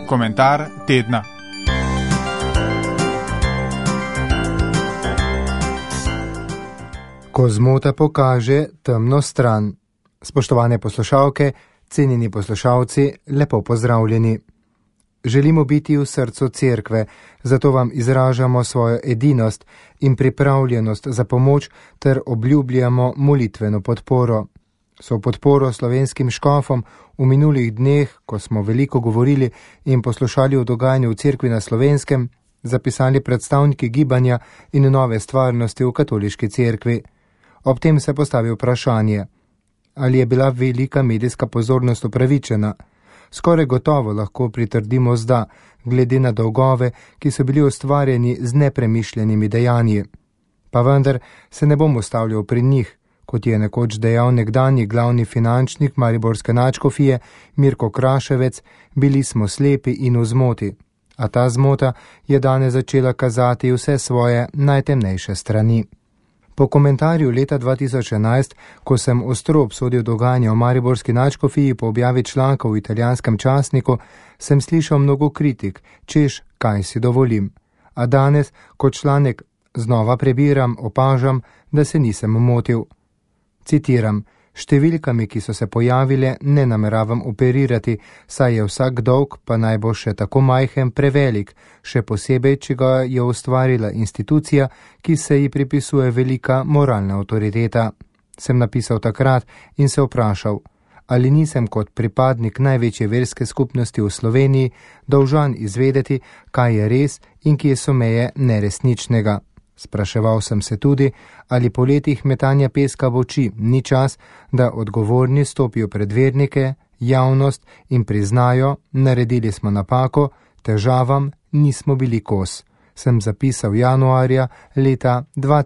Komentar tedna. Ko zmota pokaže temno stran. Spoštovane poslušalke, cenjeni poslušalci, lepo pozdravljeni. Želimo biti v srcu cerkve, zato vam izražamo svojo edinost in pripravljenost za pomoč ter obljubljamo molitveno podporo. So podporo slovenskim škofom v minulih dneh, ko smo veliko govorili in poslušali o dogajanju v cerkvi na Slovenskem, zapisali predstavniki gibanja in nove stvarnosti v katoliški cerkvi. Ob tem se postavi vprašanje, ali je bila velika medijska pozornost upravičena. Skoraj gotovo lahko pritrdimo zda, glede na dolgove, ki so bili ustvarjeni z nepremišljenimi dejanji. Pa vendar se ne bom ustavljal pri njih, kot je nekoč dejal nekdanji glavni finančnik mariborske nadškofije Mirko Kraševec, bili smo slepi in v zmoti. A ta zmota je danes začela kazati vse svoje najtemnejše strani. Po komentarju leta 2011, ko sem ostro obsodil dogajanje v mariborski nadškofiji po objavi članka v italijanskem časniku, sem slišal mnogo kritik, češ, kaj si dovolim. A danes, ko članek znova prebiram, opažam, da se nisem motil. Citiram, številkami, ki so se pojavile, ne nameravam operirati, saj je vsak dolg, pa naj bo še tako majhen, prevelik, še posebej, če ga je ustvarila institucija, ki se ji pripisuje velika moralna avtoriteta. Sem napisal takrat in se vprašal, ali nisem kot pripadnik največje verske skupnosti v Sloveniji dolžan izvedeti, kaj je res in kje so meje neresničnega. Spraševal sem se tudi, ali po letih metanja peska v oči ni čas, da odgovorni stopijo pred vernike, javnost in priznajo, naredili smo napako, težavam nismo bili kos. Sem zapisal januarja leta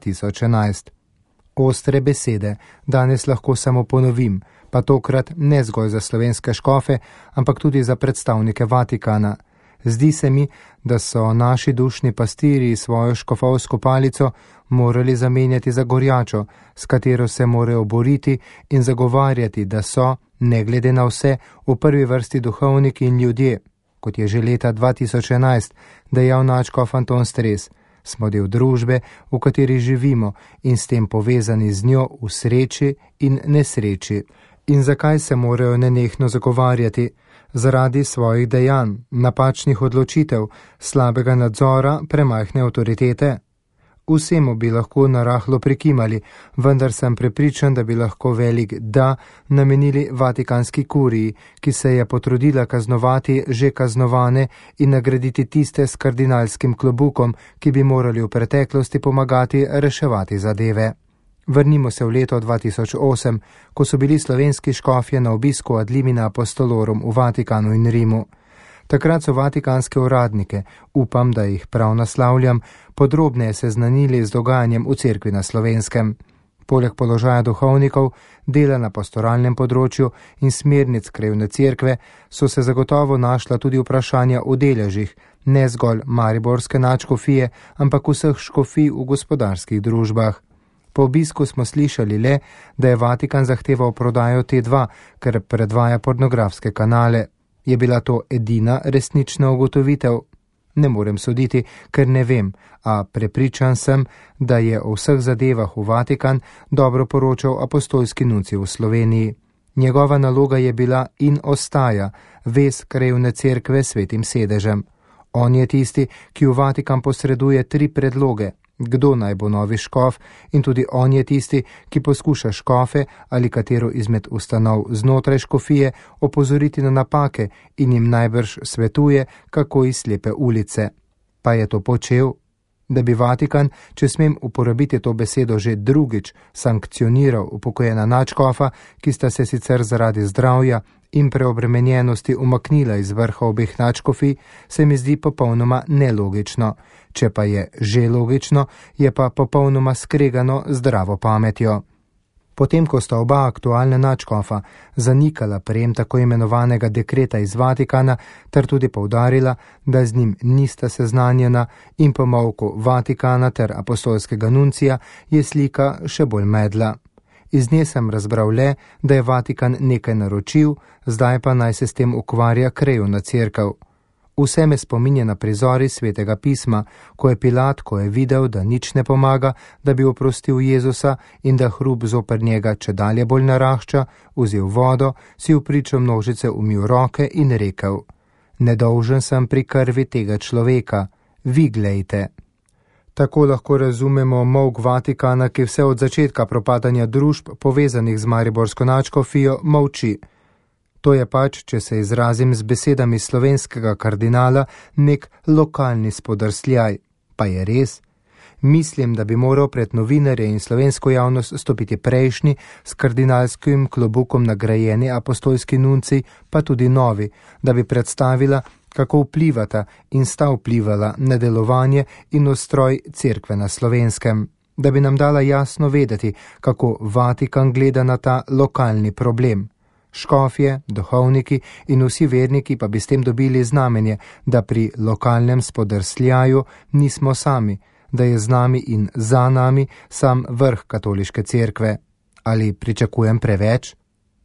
2011. Ostre besede, danes lahko samo ponovim, pa tokrat ne zgolj za slovenske škofe, ampak tudi za predstavnike Vatikana. Zdi se mi, da so naši dušni pastiri svojo škofovsko palico morali zamenjati za gorjačo, s katero se morajo boriti in zagovarjati, da so, ne glede na vse, v prvi vrsti duhovniki in ljudje. Kot je že leta 2011 dejal nadškof Anton Stres, smo del družbe, v kateri živimo in s tem povezani z njo v sreči in nesreči. In zakaj se morajo nenehno zagovarjati? Zaradi svojih dejanj, napačnih odločitev, slabega nadzora, premajhne avtoritete. Vsemu bi lahko narahlo prikimali, vendar sem prepričan, da bi lahko velik da namenili vatikanski kuriji, ki se je potrudila kaznovati že kaznovane in nagraditi tiste s kardinalskim klobukom, ki bi morali v preteklosti pomagati reševati zadeve. Vrnimo se v leto 2008, ko so bili slovenski škofje na obisku ad limina apostolorum v Vatikanu in Rimu. Takrat so vatikanske uradnike, upam, da jih prav naslavljam, podrobneje seznanili z dogajanjem v cerkvi na Slovenskem. Poleg položaja duhovnikov, dela na pastoralnem področju in smernic krajevne cerkve so se zagotovo našla tudi vprašanja o deležih, ne zgolj mariborske nadškofije, ampak vseh škofij v gospodarskih družbah. Po obisku smo slišali le, da je Vatikan zahteval prodajo T2, ker predvaja pornografske kanale. Je bila to edina resnična ugotovitev? Ne morem soditi, ker ne vem, a prepričan sem, da je o vseh zadevah v Vatikan dobro poročal apostolski nuncij v Sloveniji. Njegova naloga je bila in ostaja vez krajevne cerkve s svetim sedežem. On je tisti, ki v Vatikan posreduje 3 predloge. Kdo naj bo novi škof, in tudi on je tisti, ki poskuša škofe ali katero izmed ustanov znotraj škofije opozoriti na napake in jim najbrž svetuje, kako iz slepe ulice. Pa je to počel? Da bi Vatikan, če smem uporabiti to besedo že drugič, sankcioniral upokojena nadškofa, ki sta se sicer zaradi zdravja in preobremenjenosti umaknila iz vrha obeh nadškofij, se mi zdi popolnoma nelogično. Če pa je že logično, je pa popolnoma skregano zdravo pametjo. Potem, ko sta oba aktualna nadškofa zanikala prejem tako imenovanega dekreta iz Vatikana, ter tudi poudarila, da z njim nista seznanjena, in po molku Vatikana ter apostolskega nuncija, je slika še bolj medla. Iz nje sem razbral le, da je Vatikan nekaj naročil, zdaj pa naj se s tem ukvarja krajevna cerkev. Vse me spominja na prizori Svetega pisma, ko je Pilat, ko je videl, da nič ne pomaga, da bi oprostil Jezusa in da hrup zoper njega čedalje bolj narašča, vzel vodo, si vpričo množice umil roke in rekel: Nedolžen sem pri krvi tega človeka, vi glejte. Tako lahko razumemo molk Vatikana, ki vse od začetka propadanja družb, povezanih z mariborsko nadškofijo, molči. To je pač, če se izrazim z besedami slovenskega kardinala, nek lokalni spodrsljaj. Pa je res? Mislim, da bi moral pred novinarje in slovensko javnost stopiti prejšnji, s kardinalskim klobukom nagrajeni apostolski nunci, pa tudi novi, da bi predstavila, kako vplivata in sta vplivala na delovanje in ustroj cerkve na Slovenskem, da bi nam dala jasno vedeti, kako Vatikan gleda na ta lokalni problem. Škofje, duhovniki in vsi verniki pa bi s tem dobili znamenje, da pri lokalnem spodrsljaju nismo sami, da je z nami in za nami sam vrh katoliške cerkve. Ali pričakujem preveč?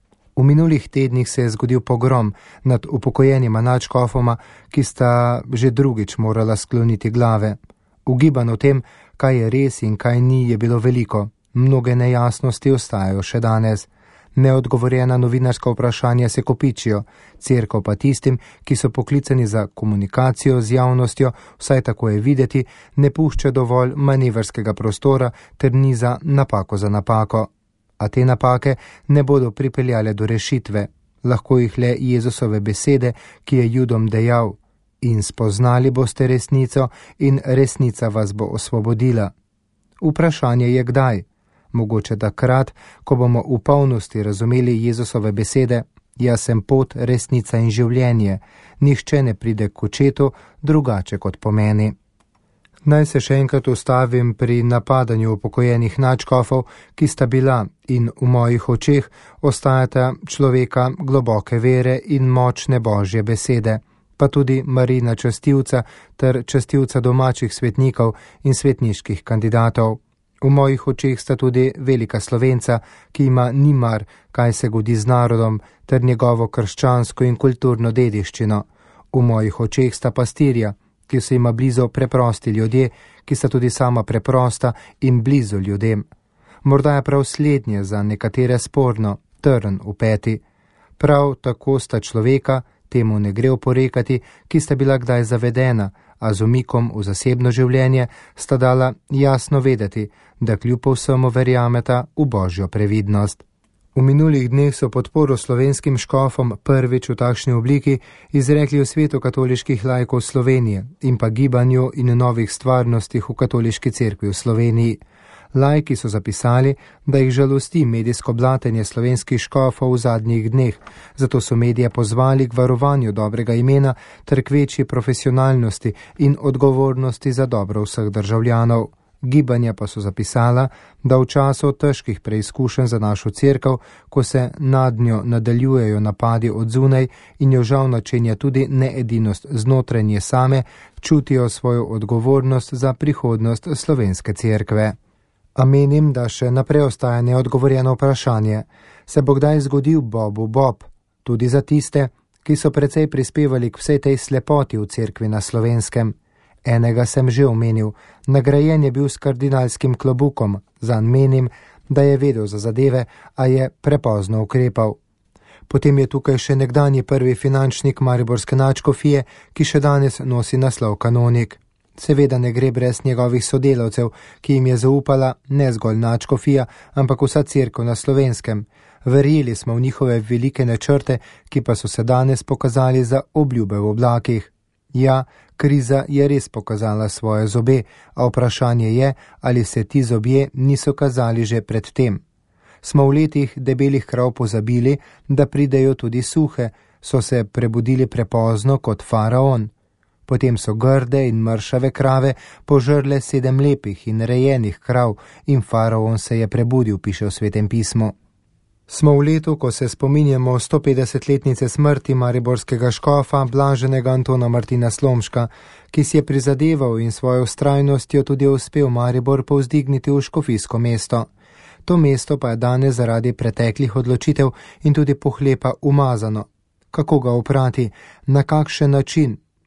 V minulih tednih se je zgodil pogrom nad upokojenima nadškofoma, ki sta že drugič morala skloniti glave. Ugibanj o tem, kaj je res in kaj ni, je bilo veliko. Mnoge nejasnosti ostajajo še danes. Neodgovorjena novinarska vprašanja se kopičijo, cerkev pa tistim, ki so poklicani za komunikacijo z javnostjo, vsaj tako je videti, ne pušča dovolj manevrskega prostora ter niza napako za napako. A te napake ne bodo pripeljale do rešitve, lahko jih le Jezusove besede, ki je Judom dejal: In spoznali boste resnico in resnica vas bo osvobodila. Vprašanje je kdaj? Mogoče takrat, ko bomo v polnosti razumeli Jezusove besede: Jaz sem pot, resnica in življenje, nihče ne pride k očetu drugače kot po meni. Naj se še enkrat ustavim pri napadanju upokojenih nadškofov, ki sta bila in v mojih očeh ostajata človeka globoke vere in močne Božje besede, pa tudi Marina častilca ter častilca domačih svetnikov in svetniških kandidatov. V mojih očeh sta tudi velika Slovenca, ki ima ni mar, kaj se godi z narodom, ter njegovo krščansko in kulturno dediščino. V mojih očeh sta pastirja, ki so jima blizu preprosti ljudje, ki sta tudi sama preprosta in blizu ljudem. Morda je prav slednje za nekatere sporno, trn v peti. Prav tako sta človeka, temu ne gre oporekati, ki sta bila kdaj zavedena, a z umikom v zasebno življenje sta dala jasno vedeti, da kljub vsemu verjameta v Božjo previdnost. V minulih dneh so podporo slovenskim škofom prvič v takšni obliki izrekli v svetu katoliških laikov Slovenije in pa gibanju in novih stvarnostih v katoliški cerkvi v Sloveniji. Laiki so zapisali, da jih žalosti medijsko blatenje slovenskih škofov v zadnjih dneh, zato so medije pozvali k varovanju dobrega imena ter k večji profesionalnosti in odgovornosti za dobro vseh državljanov. Gibanja pa so zapisala, da v času težkih preizkušenj za našo cerkev, ko se nad njo nadaljujejo napadi od zunaj in jo žal načenja tudi needinost znotraj nje same, čutijo svojo odgovornost za prihodnost slovenske cerkve. A menim, da še naprej ostaja neodgovorjeno vprašanje, se bo kdaj zgodil Bobu Bob, tudi za tiste, ki so precej prispevali k vsej tej slepoti v cerkvi na Slovenskem. Enega sem že omenil, nagrajen je bil s kardinalskim klobukom, zanj menim, da je vedel za zadeve, a je prepozno ukrepal. Potem je tukaj še nekdanji prvi finančnik mariborske nadškofije, ki še danes nosi naslov kanonik. Seveda ne gre brez njegovih sodelavcev, ki jim je zaupala ne zgolj nadškofija, ampak vsa cerkev na Slovenskem. Verjeli smo v njihove velike načrte, ki pa so se danes pokazali za obljube v oblakih. Ja, kriza je res pokazala svoje zobe, a vprašanje je, ali se ti zobje niso kazali že pred tem. Smo v letih debelih krav pozabili, da pridejo tudi suhe, so se prebudili prepozno kot faraon. Potem so grde in mršave krave požrle 7 lepih in rejenih krav in faraon se je prebudil, piše v Svetem pismu. Smo v letu, ko se spominjamo 150-letnice smrti mariborskega škofa, blaženega Antona Martina Slomška, ki si je prizadeval in svojo vztrajnostjo tudi uspel Maribor povzdigniti v škofijsko mesto. To mesto pa je danes zaradi preteklih odločitev in tudi pohlepa umazano. Kako ga oprati, na kakšen način?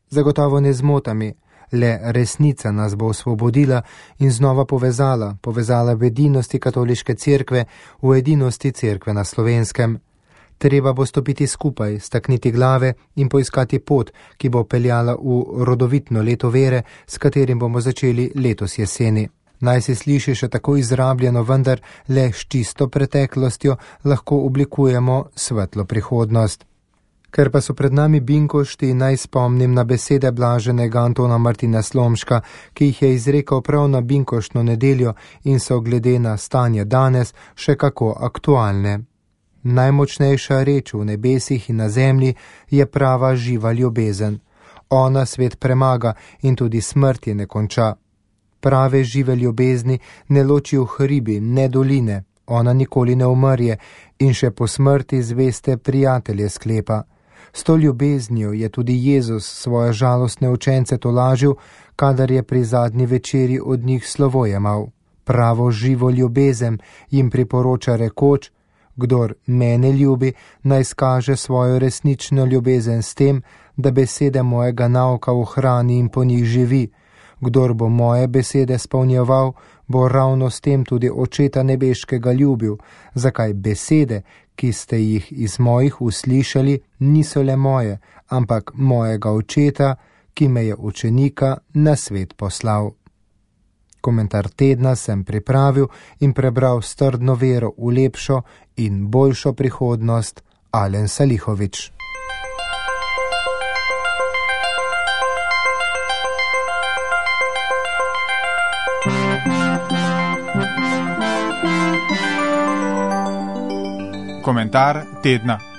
Zagotovo ne z motami, le resnica nas bo osvobodila in znova povezala v edinosti katoliške cerkve, v edinosti cerkve na Slovenskem. Treba bo stopiti skupaj, stakniti glave in poiskati pot, ki bo peljala v rodovitno leto vere, s katerim bomo začeli letos jeseni. Naj se sliši še tako izrabljeno, vendar le s čisto preteklostjo lahko oblikujemo svetlo prihodnost. Ker pa so pred nami binkošti, naj spomnim na besede blaženega Antona Martina Slomška, ki jih je izrekel prav na binkoštno nedeljo in so glede na stanje danes še kako aktualne. Najmočnejša reč v nebesih in na zemlji je prava živa ljubezen. Ona svet premaga in tudi smrt je ne konča. Prave žive ljubezni ne loči v hribi, ne doline, ona nikoli ne umrje in še po smrti zveste prijatelje sklepa. S to ljubeznijo je tudi Jezus svoje žalostne učence tolažil, kadar je pri zadnji večeri od njih slovo jemal. Pravo živo ljubezen jim priporoča rekoč: kdor mene ljubi, naj skaže svojo resnično ljubezen s tem, da besede mojega nauka ohrani in po njih živi. Kdor bo moje besede spolnjeval, bo ravno s tem tudi Očeta nebeškega ljubil, zakaj besede, ki ste jih iz mojih uslišali, niso le moje, ampak mojega Očeta, ki me je učenika na svet poslal. Komentar tedna sem pripravil in prebral s trdno vero v lepšo in boljšo prihodnost. Alen Salihović. Komentar tedna.